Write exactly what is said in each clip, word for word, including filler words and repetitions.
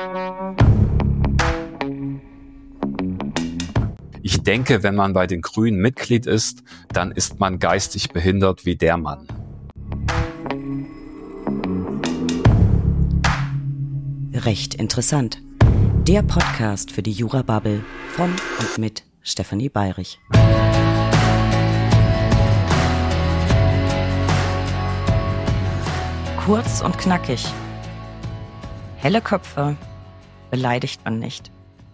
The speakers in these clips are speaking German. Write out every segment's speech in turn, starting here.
Ich denke, wenn man bei den Grünen Mitglied ist, dann ist man geistig behindert wie der Mann. Recht interessant. Der Podcast für die Jura-Bubble von und mit Stefanie Bayrich. Kurz und knackig. Helle Köpfe beleidigt man nicht.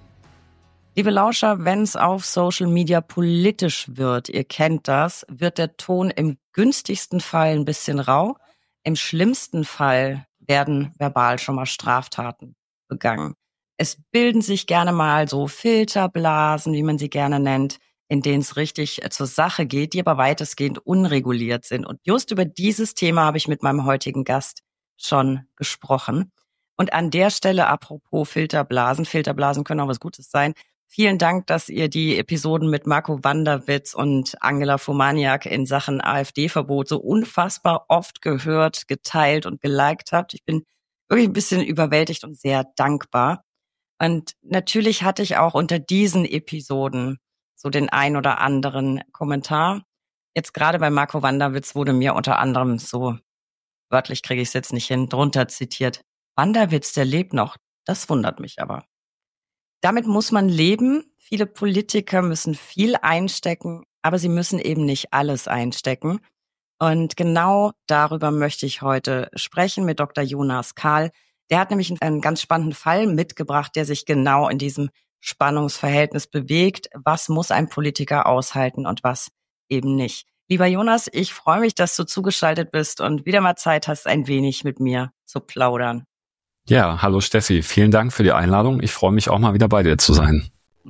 Liebe Lauscher, wenn es auf Social Media politisch wird, ihr kennt das, wird der Ton im günstigsten Fall ein bisschen rau. Im schlimmsten Fall werden verbal schon mal Straftaten begangen. Es bilden sich gerne mal so Filterblasen, wie man sie gerne nennt, in denen es richtig zur Sache geht, die aber weitestgehend unreguliert sind. Und just über dieses Thema habe ich mit meinem heutigen Gast schon gesprochen. Und an der Stelle, apropos Filterblasen, Filterblasen können auch was Gutes sein. Vielen Dank, dass ihr die Episoden mit Marco Wanderwitz und Angela Fomaniak in Sachen AfD-Verbot so unfassbar oft gehört, geteilt und geliked habt. Ich bin wirklich ein bisschen überwältigt und sehr dankbar. Und natürlich hatte ich auch unter diesen Episoden so den ein oder anderen Kommentar. Jetzt gerade bei Marco Wanderwitz wurde mir unter anderem so, wörtlich kriege ich es jetzt nicht hin, drunter zitiert: Wanderwitz, der lebt noch. Das wundert mich aber. Damit muss man leben. Viele Politiker müssen viel einstecken, aber sie müssen eben nicht alles einstecken. Und genau darüber möchte ich heute sprechen mit Doktor Jonas Kahl. Der hat nämlich einen ganz spannenden Fall mitgebracht, der sich genau in diesem Spannungsverhältnis bewegt. Was muss ein Politiker aushalten und was eben nicht? Lieber Jonas, ich freue mich, dass du zugeschaltet bist und wieder mal Zeit hast, ein wenig mit mir zu plaudern. Ja, hallo Steffi, vielen Dank für die Einladung. Ich freue mich auch mal wieder bei dir zu sein.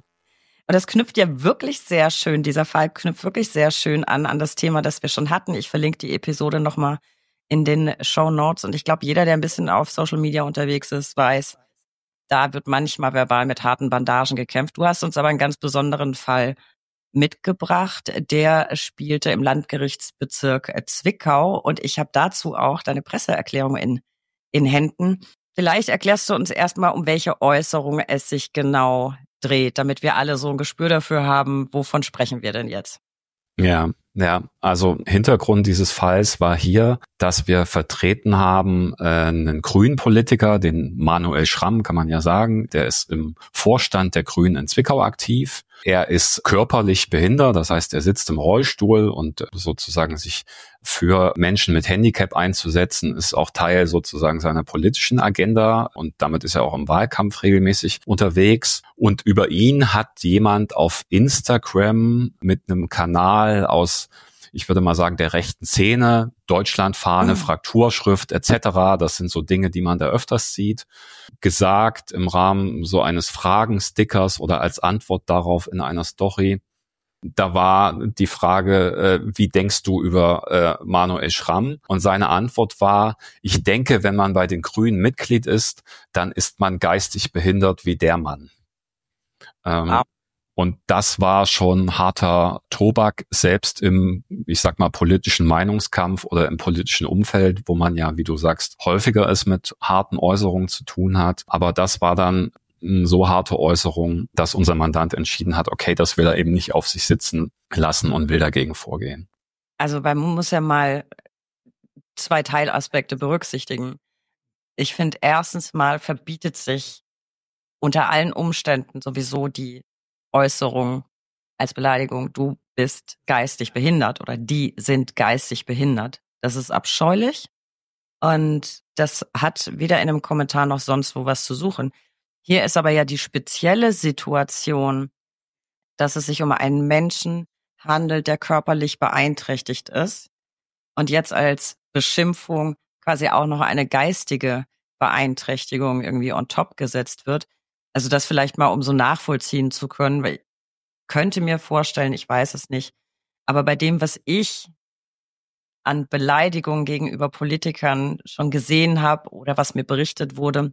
Und das knüpft ja wirklich sehr schön, dieser Fall knüpft wirklich sehr schön an, an das Thema, das wir schon hatten. Ich verlinke die Episode nochmal in den Shownotes. Und ich glaube, jeder, der ein bisschen auf Social Media unterwegs ist, weiß, da wird manchmal verbal mit harten Bandagen gekämpft. Du hast uns aber einen ganz besonderen Fall mitgebracht. Der spielte im Landgerichtsbezirk Zwickau. Und ich habe dazu auch deine Presseerklärung in, in Händen. Vielleicht erklärst du uns erstmal, um welche Äußerung es sich genau dreht, damit wir alle so ein Gespür dafür haben, wovon sprechen wir denn jetzt? Ja, ja, also Hintergrund dieses Falls war hier, dass wir vertreten haben äh, einen grünen Politiker, den Manuel Schramm, kann man ja sagen, der ist im Vorstand der Grünen in Zwickau aktiv. Er ist körperlich behindert, das heißt, er sitzt im Rollstuhl und sozusagen sich für Menschen mit Handicap einzusetzen, ist auch Teil sozusagen seiner politischen Agenda und damit ist er auch im Wahlkampf regelmäßig unterwegs. Und über ihn hat jemand auf Instagram mit einem Kanal aus, ich würde mal sagen, der rechten Szene, Deutschlandfahne, mhm. Frakturschrift et cetera, das sind so Dinge, die man da öfters sieht, gesagt im Rahmen so eines Fragenstickers oder als Antwort darauf in einer Story. Da war die Frage, äh, wie denkst du über äh, Manuel Schramm? Und seine Antwort war, ich denke, wenn man bei den Grünen Mitglied ist, dann ist man geistig behindert wie der Mann. Ähm, ah. Und das war schon harter Tobak, selbst im, ich sag mal, politischen Meinungskampf oder im politischen Umfeld, wo man ja, wie du sagst, häufiger es mit harten Äußerungen zu tun hat. Aber das war dann so harte Äußerung, dass unser Mandant entschieden hat, okay, das will er eben nicht auf sich sitzen lassen und will dagegen vorgehen. Also man muss ja mal zwei Teilaspekte berücksichtigen. Ich finde, erstens mal verbietet sich unter allen Umständen sowieso die Äußerung als Beleidigung, du bist geistig behindert oder die sind geistig behindert. Das ist abscheulich und das hat weder in einem Kommentar noch sonst wo was zu suchen. Hier ist aber ja die spezielle Situation, dass es sich um einen Menschen handelt, der körperlich beeinträchtigt ist und jetzt als Beschimpfung quasi auch noch eine geistige Beeinträchtigung irgendwie on top gesetzt wird. Also das vielleicht mal, um so nachvollziehen zu können, weil ich könnte mir vorstellen, ich weiß es nicht, aber bei dem, was ich an Beleidigungen gegenüber Politikern schon gesehen habe oder was mir berichtet wurde,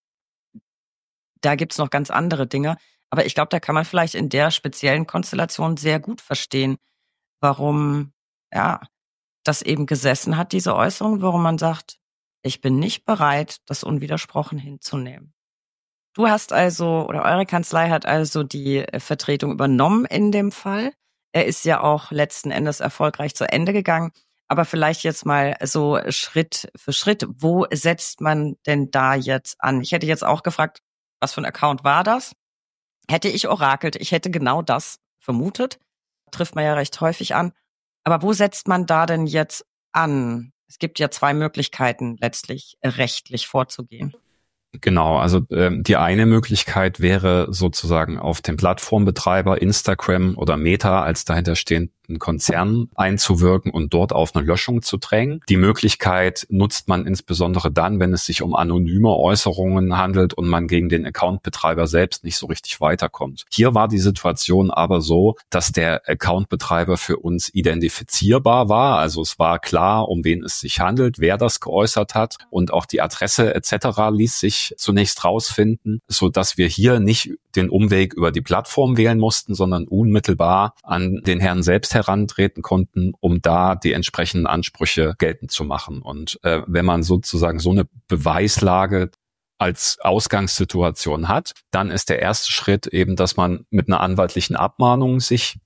da gibt's noch ganz andere Dinge. Aber ich glaube, da kann man vielleicht in der speziellen Konstellation sehr gut verstehen, warum ja das eben gesessen hat, diese Äußerung, warum man sagt, ich bin nicht bereit, das unwidersprochen hinzunehmen. Du hast also, oder eure Kanzlei hat also die äh, Vertretung übernommen in dem Fall. Er ist ja auch letzten Endes erfolgreich zu Ende gegangen. Aber vielleicht jetzt mal so Schritt für Schritt. Wo setzt man denn da jetzt an? Ich hätte jetzt auch gefragt, was für ein Account war das? Hätte ich orakelt, ich hätte genau das vermutet. Trifft man ja recht häufig an. Aber wo setzt man da denn jetzt an? Es gibt ja zwei Möglichkeiten, letztlich rechtlich vorzugehen. Genau, also ähm, die eine Möglichkeit wäre sozusagen auf den Plattformbetreiber Instagram oder Meta als dahinterstehenden Konzern einzuwirken und dort auf eine Löschung zu drängen. Die Möglichkeit nutzt man insbesondere dann, wenn es sich um anonyme Äußerungen handelt und man gegen den Accountbetreiber selbst nicht so richtig weiterkommt. Hier war die Situation aber so, dass der Accountbetreiber für uns identifizierbar war. Also es war klar, um wen es sich handelt, wer das geäußert hat und auch die Adresse et cetera ließ sich zunächst rausfinden, so dass wir hier nicht den Umweg über die Plattform wählen mussten, sondern unmittelbar an den Herrn selbst herantreten konnten, um da die entsprechenden Ansprüche geltend zu machen. Und äh, wenn man sozusagen so eine Beweislage als Ausgangssituation hat, dann ist der erste Schritt eben, dass man mit einer anwaltlichen Abmahnung sich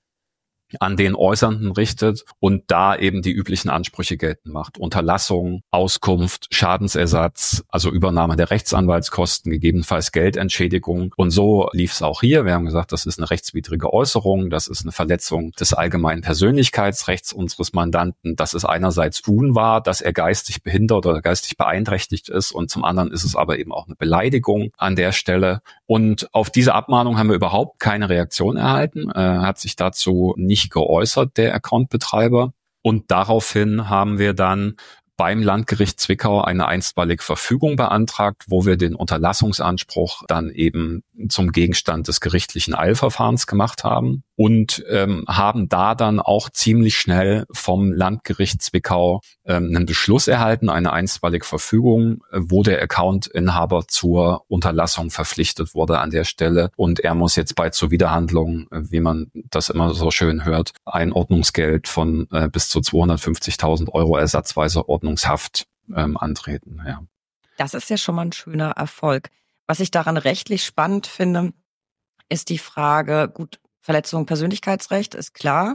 an den Äußernden richtet und da eben die üblichen Ansprüche geltend macht. Unterlassung, Auskunft, Schadensersatz, also Übernahme der Rechtsanwaltskosten, gegebenenfalls Geldentschädigung. Und so lief es auch hier. Wir haben gesagt, das ist eine rechtswidrige Äußerung, das ist eine Verletzung des allgemeinen Persönlichkeitsrechts unseres Mandanten. Das ist einerseits unwahr, dass er geistig behindert oder geistig beeinträchtigt ist und zum anderen ist es aber eben auch eine Beleidigung an der Stelle. Und auf diese Abmahnung haben wir überhaupt keine Reaktion erhalten, äh, hat sich dazu nicht geäußert, der Accountbetreiber. Und daraufhin haben wir dann beim Landgericht Zwickau eine einstweilige Verfügung beantragt, wo wir den Unterlassungsanspruch dann eben zum Gegenstand des gerichtlichen Eilverfahrens gemacht haben und ähm, haben da dann auch ziemlich schnell vom Landgericht Zwickau ähm, einen Beschluss erhalten, eine einstweilige Verfügung, äh, wo der Accountinhaber zur Unterlassung verpflichtet wurde an der Stelle und er muss jetzt bei Zuwiderhandlung, äh, wie man das immer so schön hört, ein Ordnungsgeld von äh, bis zu zweihundertfünfzigtausend Euro ersatzweise Ordnungshaft ähm, antreten. Ja. Das ist ja schon mal ein schöner Erfolg. Was ich daran rechtlich spannend finde, ist die Frage, gut, Verletzung Persönlichkeitsrecht ist klar.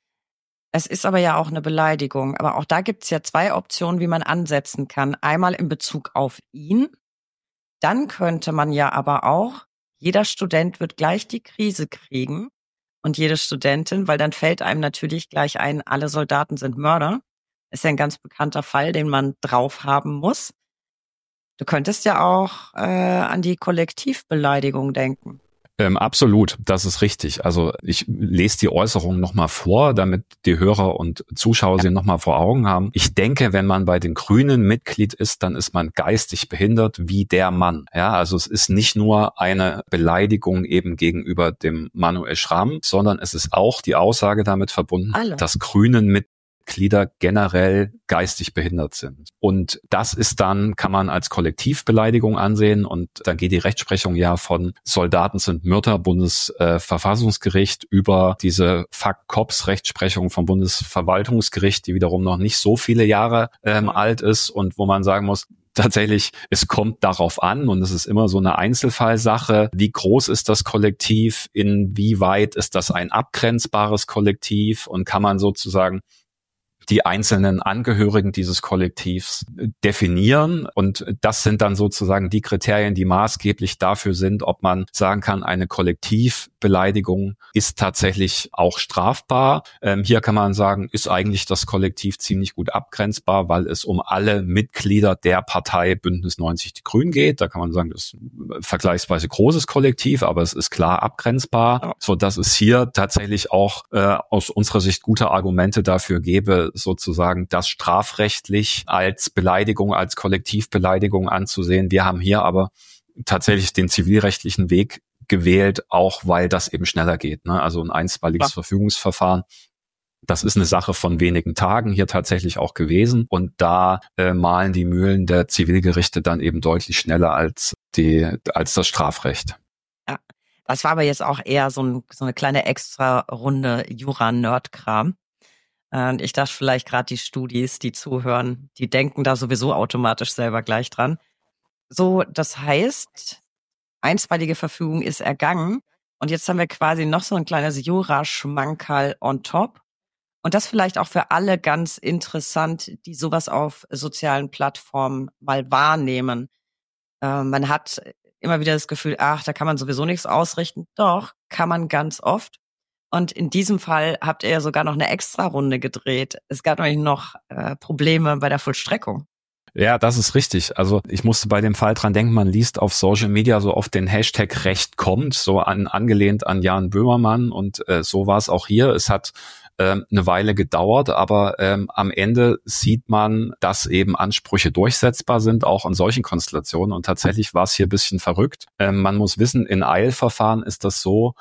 Es ist aber ja auch eine Beleidigung. Aber auch da gibt es ja zwei Optionen, wie man ansetzen kann. Einmal in Bezug auf ihn. Dann könnte man ja aber auch, jeder Student wird gleich die Krise kriegen und jede Studentin, weil dann fällt einem natürlich gleich ein, alle Soldaten sind Mörder. Ist ja ein ganz bekannter Fall, den man drauf haben muss. Du könntest ja auch äh, an die Kollektivbeleidigung denken. Ähm, absolut, das ist richtig. Also ich lese die Äußerung nochmal vor, damit die Hörer und Zuschauer sie nochmal vor Augen haben. Ich denke, wenn man bei den Grünen Mitglied ist, dann ist man geistig behindert wie der Mann. Ja, also es ist nicht nur eine Beleidigung eben gegenüber dem Manuel Schramm, sondern es ist auch die Aussage damit verbunden, Alle. dass Grünen Mitglieder generell geistig behindert sind. Und das ist dann, kann man als Kollektivbeleidigung ansehen und dann geht die Rechtsprechung ja von Soldaten sind Mörder, Bundesverfassungsgericht, äh, über diese Fuck-Cops-Rechtsprechung vom Bundesverwaltungsgericht, die wiederum noch nicht so viele Jahre ähm, alt ist und wo man sagen muss, tatsächlich, es kommt darauf an und es ist immer so eine Einzelfallsache. Wie groß ist das Kollektiv? Inwieweit ist das ein abgrenzbares Kollektiv? Und kann man sozusagen die einzelnen Angehörigen dieses Kollektivs definieren. Und das sind dann sozusagen die Kriterien, die maßgeblich dafür sind, ob man sagen kann, eine Kollektivbeleidigung ist tatsächlich auch strafbar. Ähm, hier kann man sagen, ist eigentlich das Kollektiv ziemlich gut abgrenzbar, weil es um alle Mitglieder der Partei Bündnis neunzig Die Grünen geht. Da kann man sagen, das ist ein vergleichsweise großes Kollektiv, aber es ist klar abgrenzbar, so dass es hier tatsächlich auch äh, aus unserer Sicht gute Argumente dafür gäbe, sozusagen das strafrechtlich als Beleidigung, als Kollektivbeleidigung anzusehen. Wir haben hier aber tatsächlich den zivilrechtlichen Weg gewählt, auch weil das eben schneller geht. Ne? Also ein einstweiliges ja. Verfügungsverfahren. Das ist eine Sache von wenigen Tagen hier tatsächlich auch gewesen. Und da äh, mahlen die Mühlen der Zivilgerichte dann eben deutlich schneller als die, als das Strafrecht. Ja, das war aber jetzt auch eher so, ein, so eine kleine extra Runde Jura-Nerd-Kram. Und ich dachte vielleicht gerade die Studis, die zuhören, die denken da sowieso automatisch selber gleich dran. So, das heißt, einstweilige Verfügung ist ergangen. Und jetzt haben wir quasi noch so ein kleines Jura-Schmankerl on top. Und das vielleicht auch für alle ganz interessant, die sowas auf sozialen Plattformen mal wahrnehmen. Äh, man hat immer wieder das Gefühl, ach, da kann man sowieso nichts ausrichten. Doch, kann man ganz oft. Und in diesem Fall habt ihr ja sogar noch eine Extra-Runde gedreht. Es gab nämlich noch äh, Probleme bei der Vollstreckung. Ja, das ist richtig. Also ich musste bei dem Fall dran denken, man liest auf Social Media so oft den Hashtag Recht kommt, so an, angelehnt an Jan Böhmermann. Und äh, so war es auch hier. Es hat ähm, eine Weile gedauert, aber ähm, am Ende sieht man, dass eben Ansprüche durchsetzbar sind, auch in solchen Konstellationen. Und tatsächlich war es hier ein bisschen verrückt. Ähm, man muss wissen, in Eilverfahren ist das so,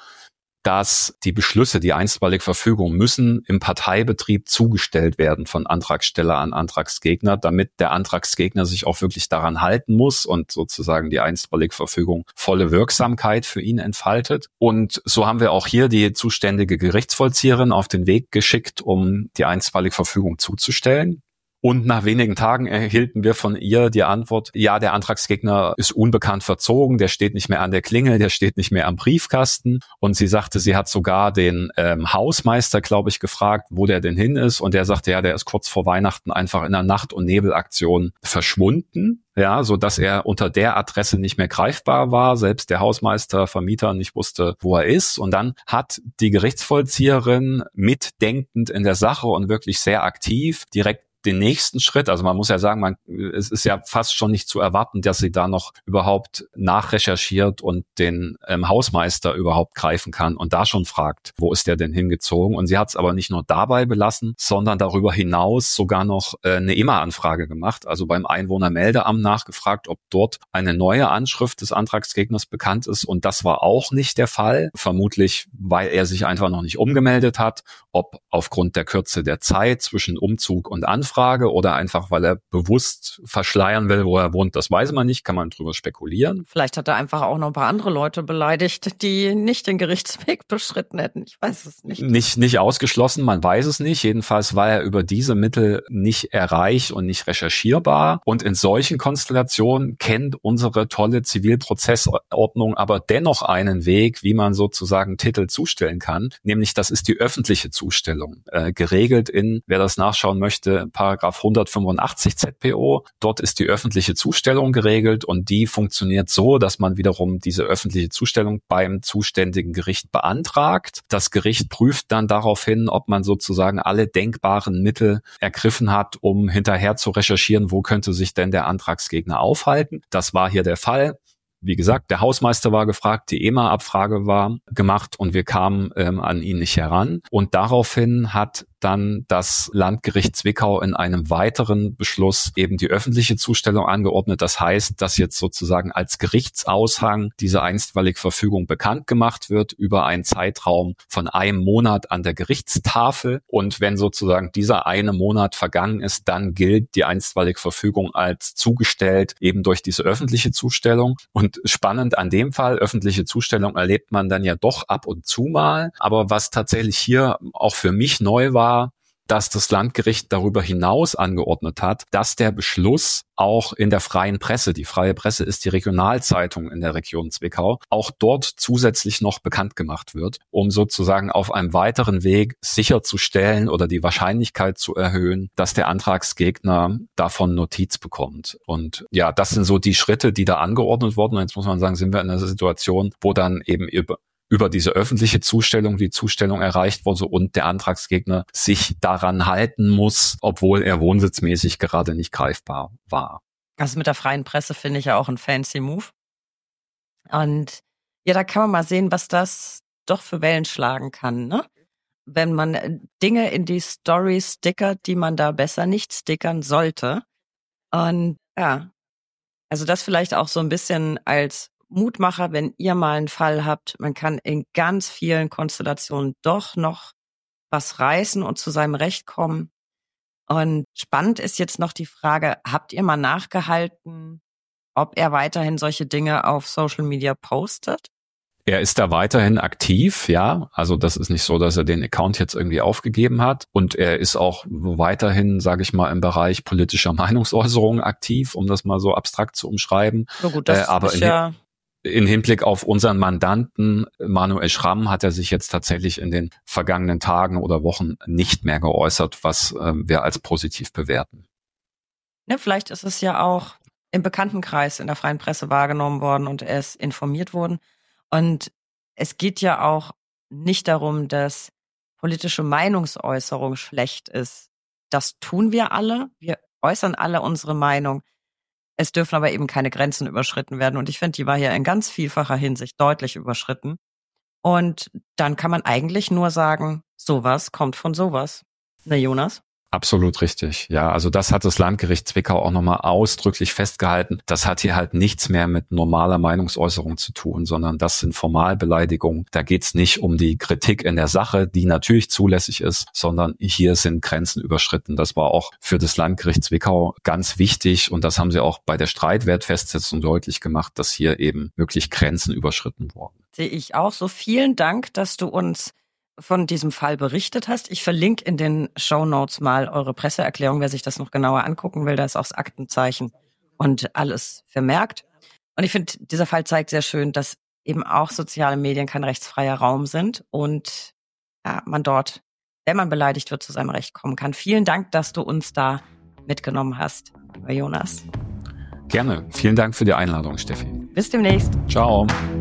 dass die Beschlüsse, die einstweilige Verfügung, müssen im Parteibetrieb zugestellt werden von Antragsteller an Antragsgegner, damit der Antragsgegner sich auch wirklich daran halten muss und sozusagen die einstweilige Verfügung volle Wirksamkeit für ihn entfaltet. Und so haben wir auch hier die zuständige Gerichtsvollzieherin auf den Weg geschickt, um die einstweilige Verfügung zuzustellen. Und nach wenigen Tagen erhielten wir von ihr die Antwort, ja, der Antragsgegner ist unbekannt verzogen, der steht nicht mehr an der Klingel, der steht nicht mehr am Briefkasten. Und sie sagte, sie hat sogar den ähm, Hausmeister, glaube ich, gefragt, wo der denn hin ist. Und der sagte, ja, der ist kurz vor Weihnachten einfach in einer Nacht- und Nebelaktion verschwunden. Ja, so dass er unter der Adresse nicht mehr greifbar war, selbst der Hausmeister, Vermieter nicht wusste, wo er ist. Und dann hat die Gerichtsvollzieherin mitdenkend in der Sache und wirklich sehr aktiv direkt den nächsten Schritt, also man muss ja sagen, man, es ist ja fast schon nicht zu erwarten, dass sie da noch überhaupt nachrecherchiert und den ähm, Hausmeister überhaupt greifen kann und da schon fragt, wo ist der denn hingezogen? Und sie hat es aber nicht nur dabei belassen, sondern darüber hinaus sogar noch äh, eine E M A-Anfrage gemacht, also beim Einwohnermeldeamt nachgefragt, ob dort eine neue Anschrift des Antragsgegners bekannt ist, und das war auch nicht der Fall, vermutlich, weil er sich einfach noch nicht umgemeldet hat, ob aufgrund der Kürze der Zeit zwischen Umzug und Anfrage oder einfach, weil er bewusst verschleiern will, wo er wohnt, das weiß man nicht, kann man drüber spekulieren. Vielleicht hat er einfach auch noch ein paar andere Leute beleidigt, die nicht den Gerichtsweg beschritten hätten. Ich weiß es nicht. Nicht, nicht ausgeschlossen, man weiß es nicht. Jedenfalls war er über diese Mittel nicht erreicht und nicht recherchierbar. Und in solchen Konstellationen kennt unsere tolle Zivilprozessordnung aber dennoch einen Weg, wie man sozusagen Titel zustellen kann. Nämlich, das ist die öffentliche Zustellung. Äh, geregelt in, wer das nachschauen möchte, Paragraph hundertfünfundachtzig Z P O. Dort ist die öffentliche Zustellung geregelt und die funktioniert so, dass man wiederum diese öffentliche Zustellung beim zuständigen Gericht beantragt. Das Gericht prüft dann daraufhin, ob man sozusagen alle denkbaren Mittel ergriffen hat, um hinterher zu recherchieren, wo könnte sich denn der Antragsgegner aufhalten. Das war hier der Fall. Wie gesagt, der Hausmeister war gefragt, die E M A-Abfrage war gemacht und wir kamen ähm, an ihn nicht heran. Und daraufhin hat dann das Landgericht Zwickau in einem weiteren Beschluss eben die öffentliche Zustellung angeordnet. Das heißt, dass jetzt sozusagen als Gerichtsaushang diese einstweilige Verfügung bekannt gemacht wird über einen Zeitraum von einem Monat an der Gerichtstafel. Und wenn sozusagen dieser eine Monat vergangen ist, dann gilt die einstweilige Verfügung als zugestellt, eben durch diese öffentliche Zustellung. Und spannend an dem Fall, öffentliche Zustellung erlebt man dann ja doch ab und zu mal. Aber was tatsächlich hier auch für mich neu war, dass das Landgericht darüber hinaus angeordnet hat, dass der Beschluss auch in der freien Presse, die freie Presse ist die Regionalzeitung in der Region Zwickau, auch dort zusätzlich noch bekannt gemacht wird, um sozusagen auf einem weiteren Weg sicherzustellen oder die Wahrscheinlichkeit zu erhöhen, dass der Antragsgegner davon Notiz bekommt. Und ja, das sind so die Schritte, die da angeordnet wurden. Und jetzt muss man sagen, sind wir in einer Situation, wo dann eben über über diese öffentliche Zustellung die Zustellung erreicht wurde und der Antragsgegner sich daran halten muss, obwohl er wohnsitzmäßig gerade nicht greifbar war. Also mit der freien Presse finde ich ja auch ein fancy Move. Und ja, da kann man mal sehen, was das doch für Wellen schlagen kann, ne? Wenn man Dinge in die Story stickert, die man da besser nicht stickern sollte. Und ja, also das vielleicht auch so ein bisschen als Mutmacher, wenn ihr mal einen Fall habt, man kann in ganz vielen Konstellationen doch noch was reißen und zu seinem Recht kommen. Und spannend ist jetzt noch die Frage, habt ihr mal nachgehalten, ob er weiterhin solche Dinge auf Social Media postet? Er ist da weiterhin aktiv, ja. Also das ist nicht so, dass er den Account jetzt irgendwie aufgegeben hat. Und er ist auch weiterhin, sage ich mal, im Bereich politischer Meinungsäußerung aktiv, um das mal so abstrakt zu umschreiben. So gut, das äh, aber ist in ja in Hinblick auf unseren Mandanten Manuel Schramm hat er sich jetzt tatsächlich in den vergangenen Tagen oder Wochen nicht mehr geäußert, was äh, wir als positiv bewerten. Ja, vielleicht ist es ja auch im Bekanntenkreis in der freien Presse wahrgenommen worden und er ist informiert worden. Und es geht ja auch nicht darum, dass politische Meinungsäußerung schlecht ist. Das tun wir alle. Wir äußern alle unsere Meinung. Es dürfen aber eben keine Grenzen überschritten werden. Und ich finde, die war hier in ganz vielfacher Hinsicht deutlich überschritten. Und dann kann man eigentlich nur sagen, sowas kommt von sowas. Ne, Jonas? Absolut richtig. Ja, also das hat das Landgericht Zwickau auch nochmal ausdrücklich festgehalten. Das hat hier halt nichts mehr mit normaler Meinungsäußerung zu tun, sondern das sind Formalbeleidigungen. Da geht's nicht um die Kritik in der Sache, die natürlich zulässig ist, sondern hier sind Grenzen überschritten. Das war auch für das Landgericht Zwickau ganz wichtig und das haben sie auch bei der Streitwertfestsetzung deutlich gemacht, dass hier eben wirklich Grenzen überschritten wurden. Sehe ich auch so. Vielen Dank, dass du uns von diesem Fall berichtet hast. Ich verlinke in den Shownotes mal eure Presseerklärung, wer sich das noch genauer angucken will. Da ist auch das Aktenzeichen und alles vermerkt. Und ich finde, dieser Fall zeigt sehr schön, dass eben auch soziale Medien kein rechtsfreier Raum sind und ja, man dort, wenn man beleidigt wird, zu seinem Recht kommen kann. Vielen Dank, dass du uns da mitgenommen hast, lieber Jonas. Gerne. Vielen Dank für die Einladung, Steffi. Bis demnächst. Ciao.